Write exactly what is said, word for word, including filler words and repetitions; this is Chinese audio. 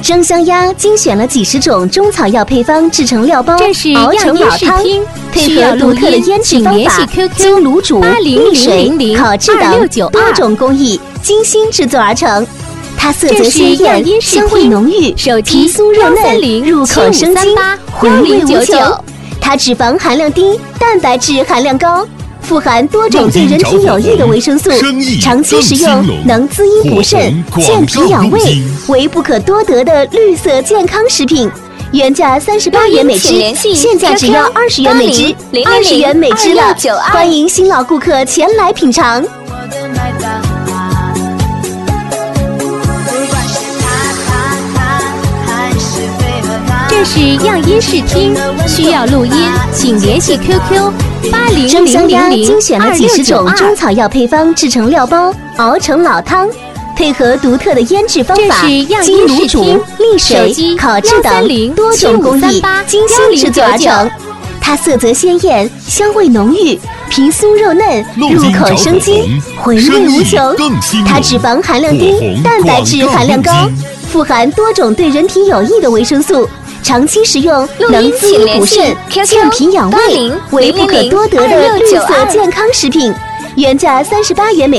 蒸香鸭精选了几十种中草药配方制成料包，熬成老汤，配合独特的腌制方法，经卤煮、沥水、烤制等多种工艺精心制作而成。它色泽鲜艳，香味浓郁，皮酥肉嫩，入口生津，回味无穷。它脂肪含量低，蛋白质含量高。富含多种对人体有益的维生素，长期食用能滋阴补肾、健脾养胃，为不可多得的绿色健康食品。原价三十八元每只，现在只要二十元每只，二十元每只了。欢迎新老顾客前来品尝。 这是样音视听，需要录音，请联系 Q Q。八零蒸香鸭零精选了几十种中草药配方制成料包，熬成老汤，配合独特的腌制方法，经卤煮、沥水、烤制等多种工艺精心制作而成。它色泽鲜艳，香味浓郁，皮酥肉嫩，入口生津，回味无穷。它脂肪含量低，蛋白质含量高，富含多种对人体有益的维生素。长期食用能滋阴补肾、健脾养胃，为不可多得的绿色健康食品。原价三十八元每